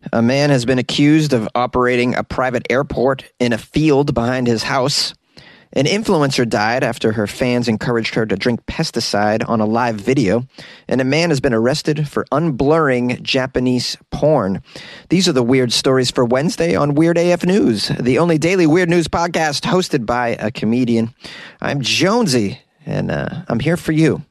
A man has been accused of operating a private airport in a field behind his house. An influencer died after her fans encouraged her to drink pesticide on a live video. And a man has been arrested for unblurring Japanese porn. These are the weird stories for Wednesday on Weird AF News, the only daily weird news podcast hosted by a comedian. I'm Jonesy, and I'm here for you.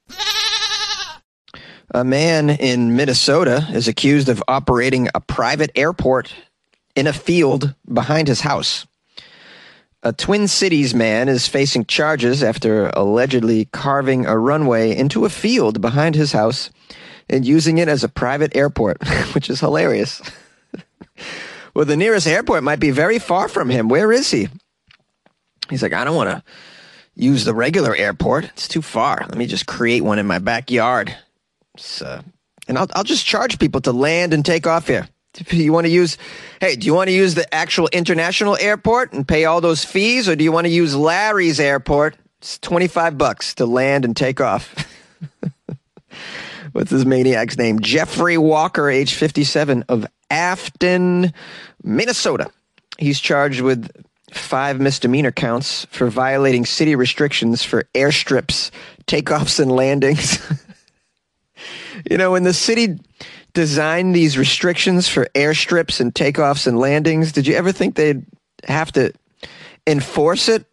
A man in Minnesota is accused of operating a private airport in a field behind his house. A Twin Cities man is facing charges after allegedly carving a runway into a field behind his house and using it as a private airport, which is hilarious. Well, the nearest airport might be very far from him. Where is he? He's like, I don't want to use the regular airport. It's too far. Let me just create one in my backyard. And I'll just charge people to land and take off here. Do you want to use the actual international airport and pay all those fees, or do you want to use Larry's airport? It's $25 to land and take off. What's this maniac's name? Jeffrey Walker, age 57, of Afton, Minnesota. He's charged with 5 misdemeanor counts for violating city restrictions for airstrips, takeoffs, and landings. You know, when the city designed these restrictions for airstrips and takeoffs and landings, did you ever think they'd have to enforce it?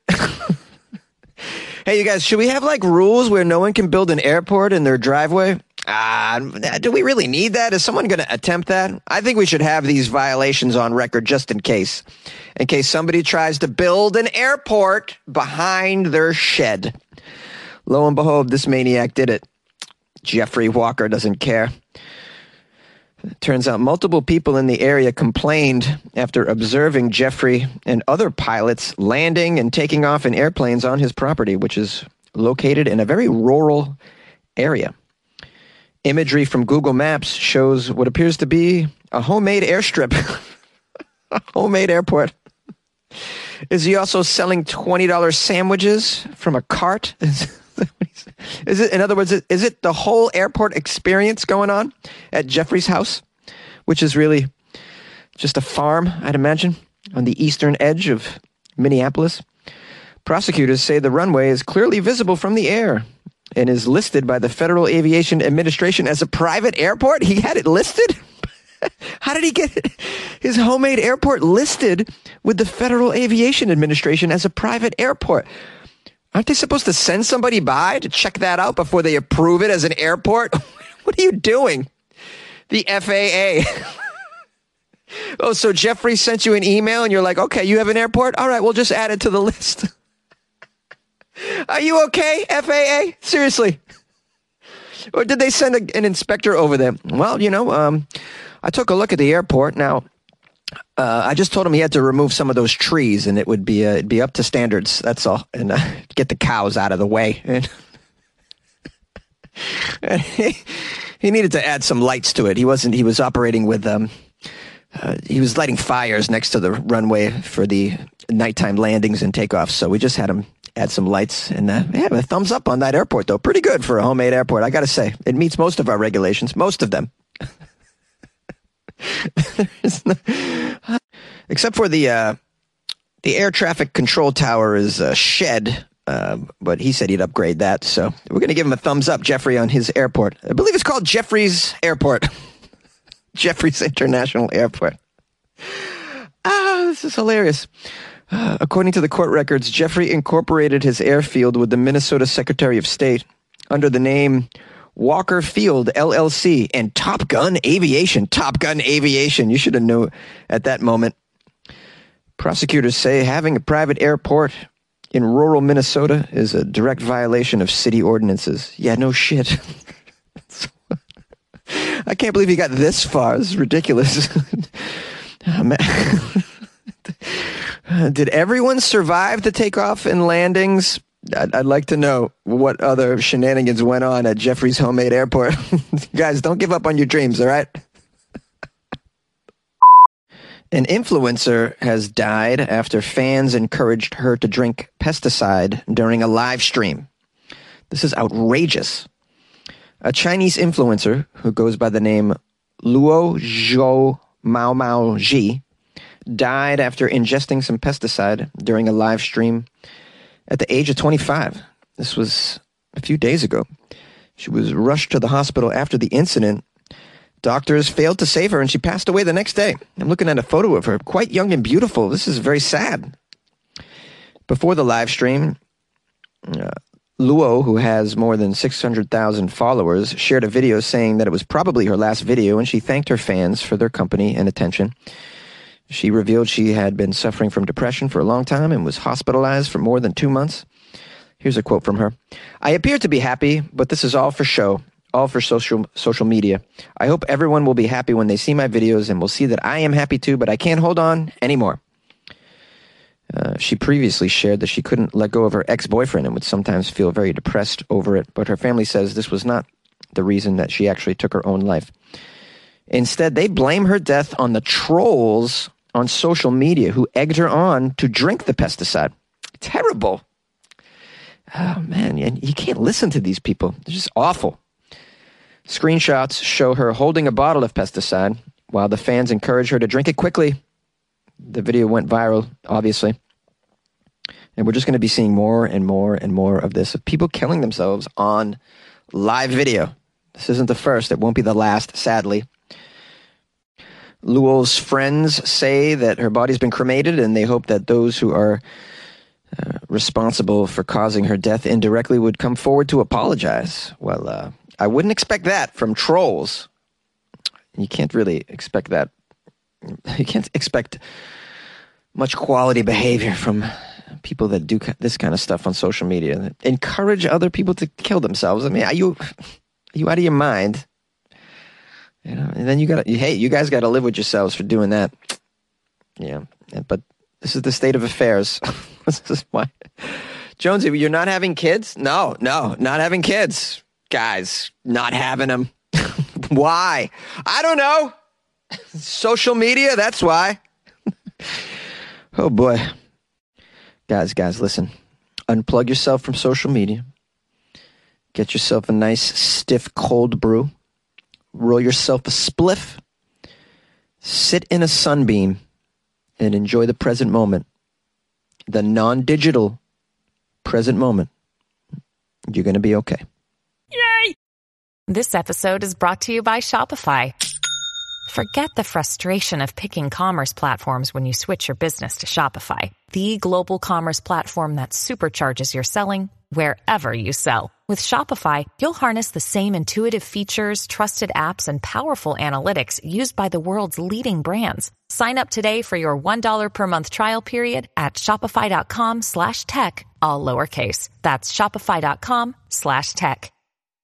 Hey, you guys, should we have like rules where no one can build an airport in their driveway? Do we really need that? Is someone going to attempt that? I think we should have these violations on record just in case somebody tries to build an airport behind their shed. Lo and behold, this maniac did it. Jeffrey Walker doesn't care. Turns out multiple people in the area complained after observing Jeffrey and other pilots landing and taking off in airplanes on his property, which is located in a very rural area. Imagery from Google Maps shows what appears to be a homemade airstrip, a homemade airport. Is he also selling $20 sandwiches from a cart? Is it, in other words, is it the whole airport experience going on at Jeffrey's house, which is really just a farm, I'd imagine, on the eastern edge of Minneapolis? Prosecutors say the runway is clearly visible from the air and is listed by the Federal Aviation Administration as a private airport. He had it listed? How did he get his homemade airport listed with the Federal Aviation Administration as a private airport? Aren't they supposed to send somebody by to check that out before they approve it as an airport? What are you doing? The FAA. Oh, so Jeffrey sent you an email and you're like, okay, you have an airport? All right, we'll just add it to the list. Are you okay, FAA? Seriously. Or did they send an inspector over there? Well, I took a look at the airport. Now, I just told him he had to remove some of those trees, and it'd be up to standards. That's all, and get the cows out of the way. And he needed to add some lights to it. He was operating with he was lighting fires next to the runway for the nighttime landings and takeoffs. So we just had him add some lights, and a thumbs up on that airport though. Pretty good for a homemade airport, I got to say. It meets most of our regulations, most of them. Except for the air traffic control tower is a shed, but he said he'd upgrade that. So we're going to give him a thumbs up, Jeffrey, on his airport. I believe it's called Jeffrey's Airport. Jeffrey's International Airport. This is hilarious. According to the court records, Jeffrey incorporated his airfield with the Minnesota Secretary of State under the name Walker Field, LLC, and Top Gun Aviation. Top Gun Aviation. You should have known at that moment. Prosecutors say having a private airport in rural Minnesota is a direct violation of city ordinances. Yeah, no shit. I can't believe he got this far. This is ridiculous. Oh, man. Did everyone survive the takeoff and landings? I'd like to know what other shenanigans went on at Jeffrey's homemade airport. Guys, don't give up on your dreams, all right? An influencer has died after fans encouraged her to drink pesticide during a live stream. This is outrageous. A Chinese influencer who goes by the name Luo Zhou Mao Mao Ji, died after ingesting some pesticide during a live stream at the age of 25. This was a few days ago. She was rushed to the hospital after the incident. Doctors failed to save her, and she passed away the next day. I'm looking at a photo of her, quite young and beautiful. This is very sad. Before the live stream, Luo, who has more than 600,000 followers, shared a video saying that it was probably her last video, and she thanked her fans for their company and attention. She revealed she had been suffering from depression for a long time and was hospitalized for more than 2 months. Here's a quote from her. "I appear to be happy, but this is all for show, all for social media. I hope everyone will be happy when they see my videos and will see that I am happy too, but I can't hold on anymore." She previously shared that she couldn't let go of her ex-boyfriend and would sometimes feel very depressed over it, but her family says this was not the reason that she actually took her own life. Instead, they blame her death on the trolls on social media who egged her on to drink the pesticide. Terrible. Oh, man, you can't listen to these people. They're just awful. Screenshots show her holding a bottle of pesticide while the fans encourage her to drink it quickly. The video went viral, obviously. And we're just going to be seeing more and more and more of this, of people killing themselves on live video. This isn't the first. It won't be the last, sadly. Luo's friends say that her body's been cremated, and they hope that those who are responsible for causing her death indirectly would come forward to apologize. Well, I wouldn't expect that from trolls. You can't really expect that. You can't expect much quality behavior from people that do this kind of stuff on social media, that encourage other people to kill themselves. I mean, are you out of your mind? You know, and then you guys got to live with yourselves for doing that. Yeah, but this is the state of affairs. This is why. Jonesy, you're not having kids? No, not having kids. Guys, not having them. Why? I don't know. Social media, that's why. Oh, boy. Guys, listen. Unplug yourself from social media. Get yourself a nice, stiff, cold brew. Roll yourself a spliff. Sit in a sunbeam and enjoy the present moment. The non-digital present moment. You're going to be okay. Yay! This episode is brought to you by Shopify. Forget the frustration of picking commerce platforms when you switch your business to Shopify, the global commerce platform that supercharges your selling wherever you sell. With Shopify, you'll harness the same intuitive features, trusted apps, and powerful analytics used by the world's leading brands. Sign up today for your $1 per month trial period at shopify.com/tech, all lowercase. That's shopify.com/tech.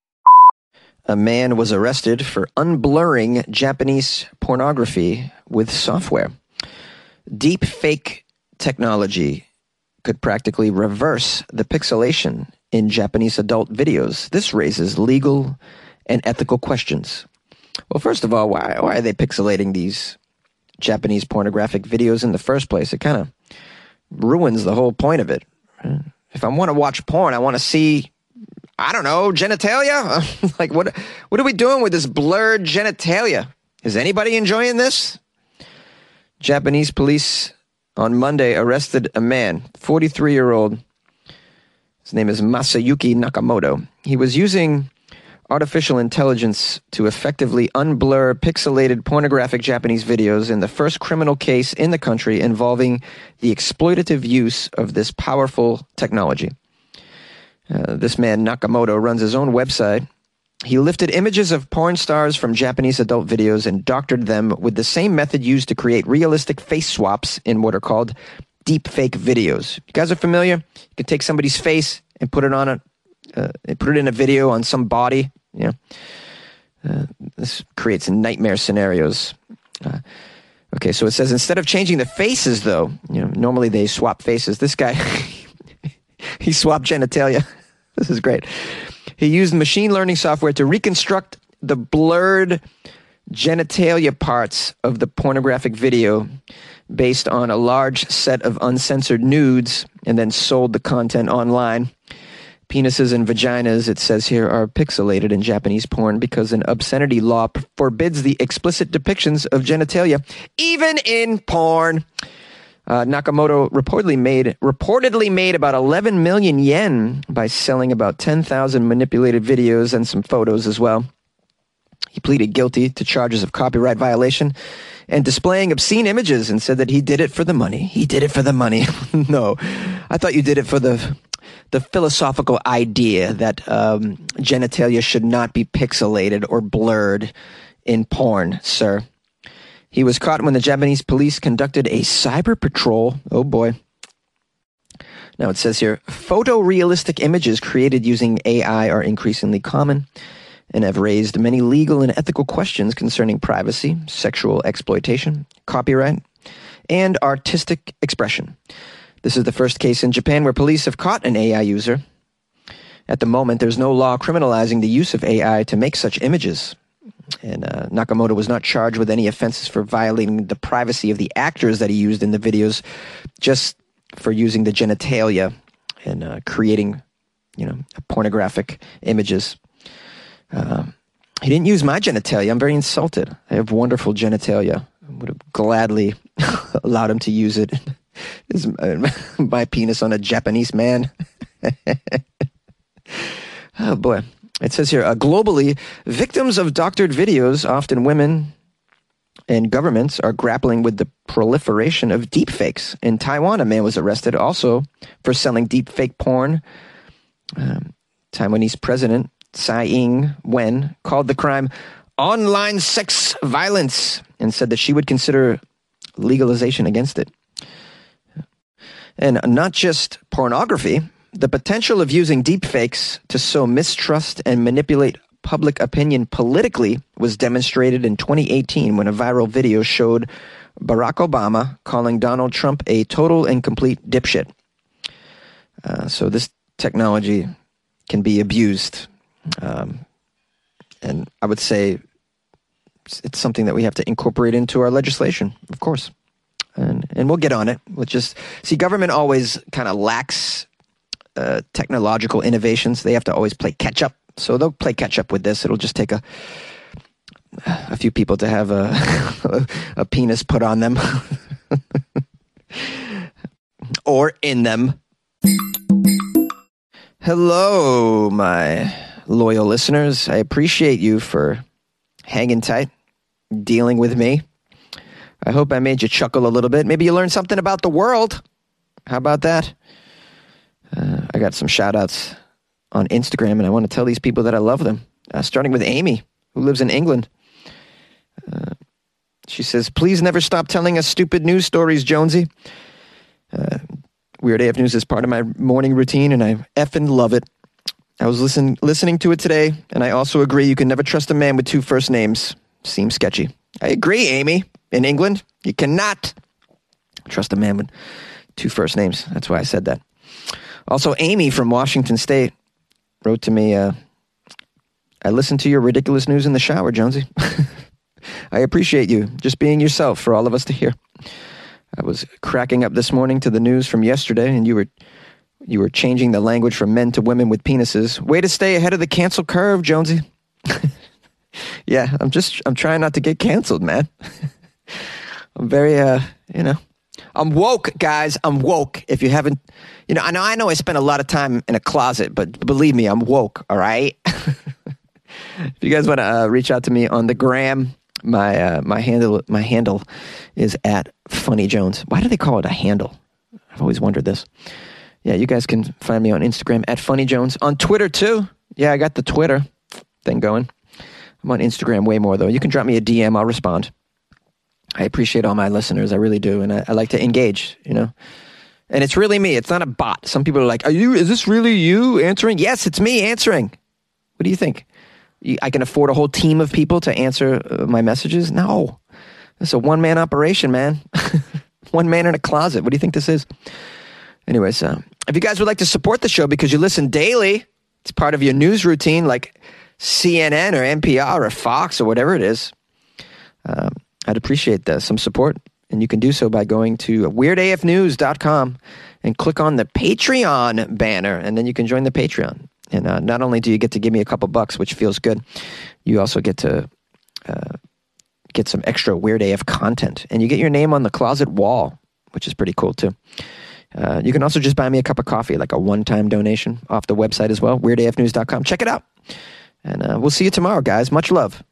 A man was arrested for unblurring Japanese pornography with software. Deep fake technology could practically reverse the pixelation in Japanese adult videos. This raises legal and ethical questions. Well, first of all, why are they pixelating these Japanese pornographic videos in the first place? It kind of ruins the whole point of it. If I want to watch porn, I want to see, I don't know, genitalia? Like, what are we doing with this blurred genitalia? Is anybody enjoying this? Japanese police on Monday arrested a man, 43-year-old. His name is Masayuki Nakamoto. He was using artificial intelligence to effectively unblur pixelated pornographic Japanese videos in the first criminal case in the country involving the exploitative use of this powerful technology. This man, Nakamoto, runs his own website. He lifted images of porn stars from Japanese adult videos and doctored them with the same method used to create realistic face swaps in what are called deep fake videos. You guys are familiar? You can take somebody's face and put it on put it in a video on some body. You know, this creates nightmare scenarios. Okay, so it says instead of changing the faces, though, you know, normally they swap faces. This guy, he swapped genitalia. This is great. He used machine learning software to reconstruct the blurred genitalia parts of the pornographic video based on a large set of uncensored nudes and then sold the content online. Penises and vaginas, it says here, are pixelated in Japanese porn because an obscenity law forbids the explicit depictions of genitalia, even in porn. Nakamoto reportedly made about 11 million yen by selling about 10,000 manipulated videos and some photos as well. He pleaded guilty to charges of copyright violation and displaying obscene images and said that he did it for the money. He did it for the money. No, I thought you did it for the philosophical idea that genitalia should not be pixelated or blurred in porn, sir. He was caught when the Japanese police conducted a cyber patrol. Oh boy. Now it says here, photorealistic images created using AI are increasingly common and have raised many legal and ethical questions concerning privacy, sexual exploitation, copyright, and artistic expression. This is the first case in Japan where police have caught an AI user. At the moment, there's no law criminalizing the use of AI to make such images. And Nakamoto was not charged with any offenses for violating the privacy of the actors that he used in the videos, just for using the genitalia and creating, pornographic images. He didn't use my genitalia. I'm very insulted. I have wonderful genitalia. I would have gladly allowed him to use it. My penis on a Japanese man. Oh boy. It says here, globally, victims of doctored videos, often women and governments, are grappling with the proliferation of deepfakes. In Taiwan, a man was arrested also for selling deepfake porn. Taiwanese President Tsai Ing-wen called the crime online sex violence and said that she would consider legalization against it. And not just pornography, the potential of using deepfakes to sow mistrust and manipulate public opinion politically was demonstrated in 2018 when a viral video showed Barack Obama calling Donald Trump a total and complete dipshit. So this technology can be abused. And I would say it's something that we have to incorporate into our legislation, of course. And we'll get on it. We'll just see, government always kind of lacks technological innovations. They have to always play catch up. So they'll play catch up with this. It'll just take a few people to have a penis put on them or in them. Hello, my loyal listeners. I appreciate you for hanging tight, dealing with me. I hope I made you chuckle a little bit. Maybe you learned something about the world. How about that? I got some shout outs on Instagram, and I want to tell these people that I love them. Starting with Amy, who lives in England. She says, please never stop telling us stupid news stories, Jonesy. Weird AF News is part of my morning routine, and I effing love it. I was listening to it today, and I also agree you can never trust a man with two first names. Seems sketchy. I agree, Amy. In England, you cannot trust a man with two first names. That's why I said that. Also, Amy from Washington State wrote to me, I listened to your ridiculous news in the shower, Jonesy. I appreciate you just being yourself for all of us to hear. I was cracking up this morning to the news from yesterday, and you were changing the language from men to women with penises. Way to stay ahead of the cancel curve, Jonesy. Yeah, I'm trying not to get canceled, man. I'm very, I'm woke, guys. I'm woke. If you haven't, I know I spent a lot of time in a closet, but believe me, I'm woke. All right. If you guys want to reach out to me on the gram, my handle is at Funny Jones. Why do they call it a handle? I've always wondered this. Yeah, you guys can find me on Instagram at Funny Jones. On Twitter too. Yeah, I got the Twitter thing going. I'm on Instagram way more though. You can drop me a DM. I'll respond. I appreciate all my listeners. I really do. And I like to engage, And it's really me. It's not a bot. Some people are like, is this really you answering? Yes, it's me answering. What do you think? I can afford a whole team of people to answer my messages? No. It's a one-man operation, man. One man in a closet. What do you think this is? Anyways, if you guys would like to support the show because you listen daily, it's part of your news routine like CNN or NPR or Fox or whatever it is, I'd appreciate some support. And you can do so by going to weirdafnews.com and click on the Patreon banner, and then you can join the Patreon. And not only do you get to give me a couple bucks, which feels good, you also get to get some extra Weird AF content. And you get your name on the closet wall, which is pretty cool too. You can also just buy me a cup of coffee, like a one-time donation off the website as well, weirdafnews.com. Check it out. And we'll see you tomorrow, guys. Much love.